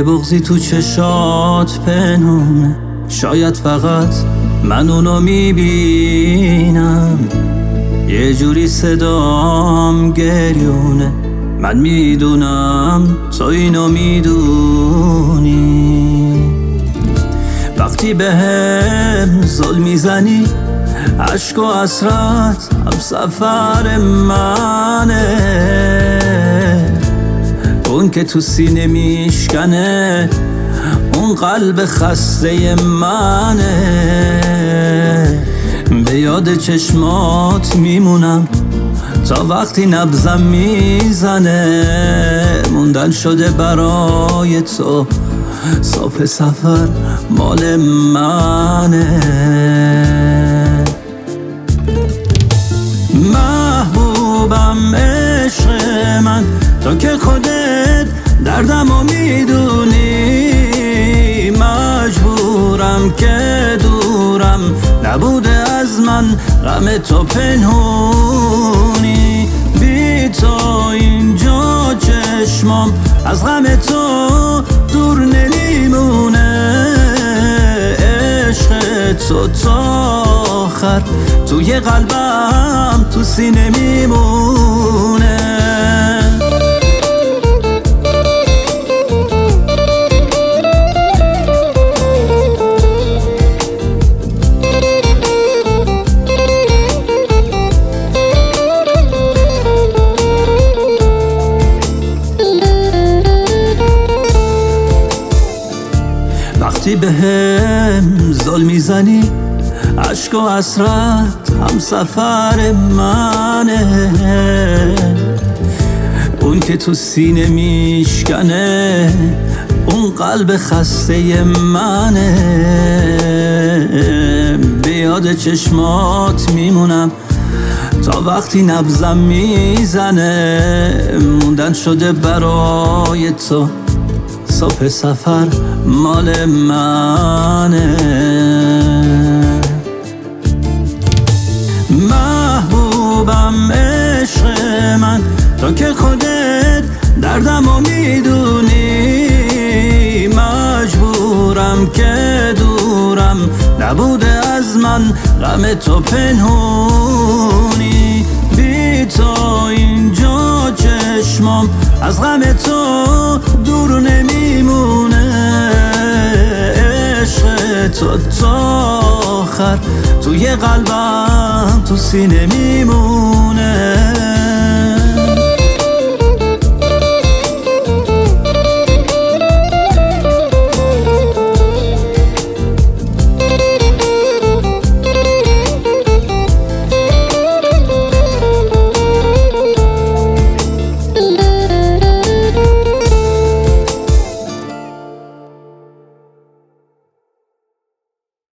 بغضی تو چشات پنهونه، شاید فقط من اونو میبینم. یه جوری صدام گریونه، من میدونم تو اینو میدونی. وقتی بهم ظلم میزنی، عشق و حسرت هم سفر منه. اون که تو سینه میشکنه، اون قلب خسته منه. به یاد چشمات میمونم تا وقتی نبضم میزنه. موندن شده برای تو، صبح سفر مال منه. محبوبم عشق من، تو که خودت دردمو میدونی. مجبورم که دورم نبوده از من، غم تو پنهونی. بی تو اینجا چشمام از غم تو دور نمیمونه. عشق تو تا آخر توی قلبم تو سینه میمونه. وقتی بهم ظلم میزنی، عشق و حسرت هم سفر منه. اون که تو سینه میشکنه، اون قلب خسته منه. به یاد چشمات میمونم تا وقتی نبضم میزنه. موندن شده برای تو، صبح سفر مال منه. محبوبم عشق من، تو که خودت دردمو میدونی. مجبورم که دورم نبوده از من، غم تو پنهونی. بی تو اینجا چشمام از غم تو دور نمیمونه. عشق تو تا آخر توی قلبم تو سینه میمونه.